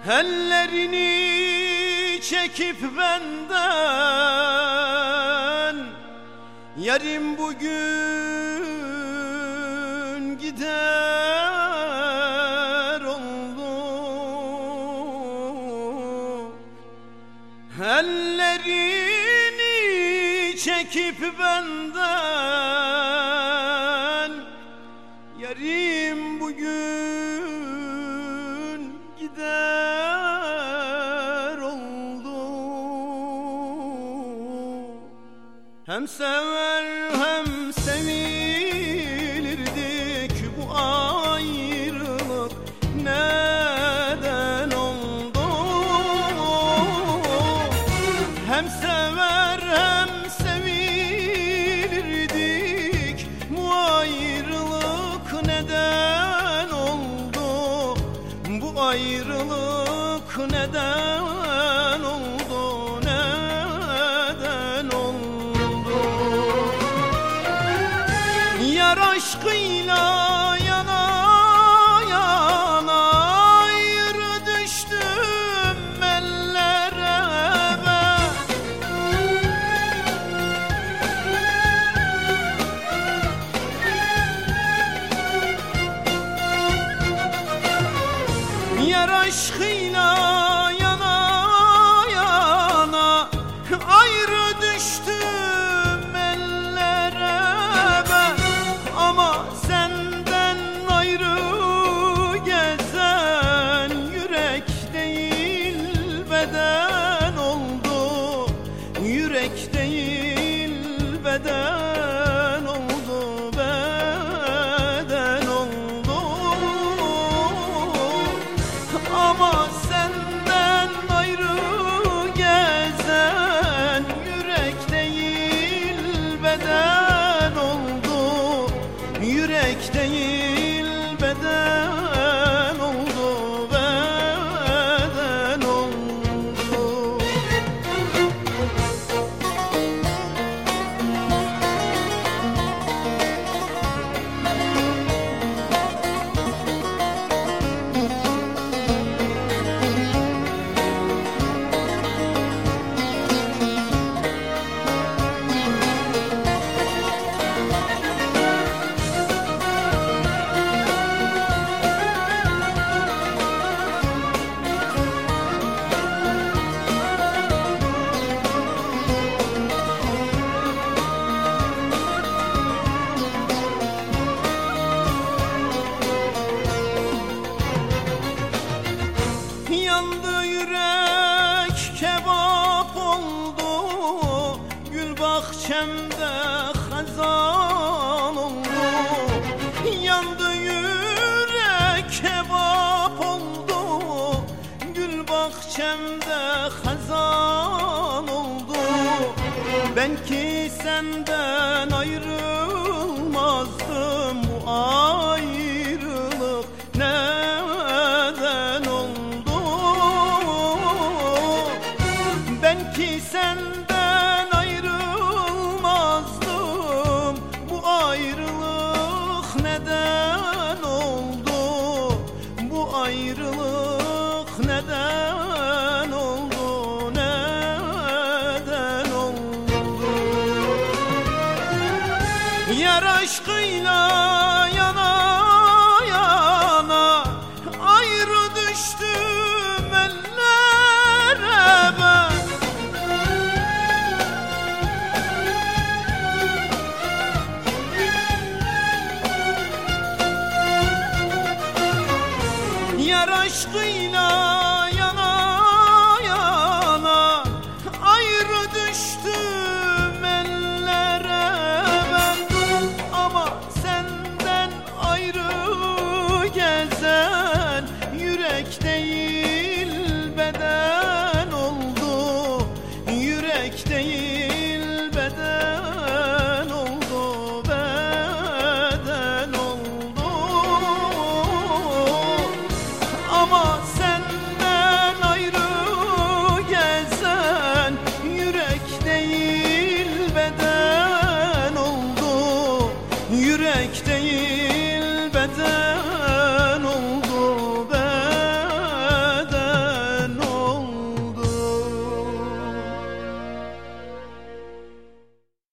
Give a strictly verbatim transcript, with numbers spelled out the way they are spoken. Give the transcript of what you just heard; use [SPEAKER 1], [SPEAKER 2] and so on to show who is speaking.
[SPEAKER 1] Ellerini çekip benden, yarim bugün gider oldu. Ellerini çekip benden, yarim bugün gider oldu. Hem sever hem sevilirdik, bu ayrılık neden oldu? Hem sever hem sevilirdik, bu ayrılık neden oldu? Bu ayrılık neden oldu? Neden oldu? Yar aşkıyla yana yana ayrı düştüm ellere ben. Yar aşkıyla yana yana ayrı düştüm ellere ben. Ama senden ayrı gezen yürek değil beden oldu. Yürek değil beden oldu, beden oldu. Ama senden ayrı gezen yürek değil beden oldu. Yürek değil beden oldu, beden oldu. Yandı yürek kebap oldu, gül bahçemde hazan oldu. Yandı yürek kebap oldu, gül bahçemde hazan oldu. Ben ki senden ayrılmazdım, bu ayrılık neden oldu? Ben ki senden ayrılmazdım, bu ayrılık neden oldu? Bu ayrılık neden oldu? Neden oldu? Yar aşkıyla yana yana ayrı düştüm ellere ben. Yar aşkıyla yana yana ayrı düştüm ellere ben. Ama senden ayrı gezen yürek değil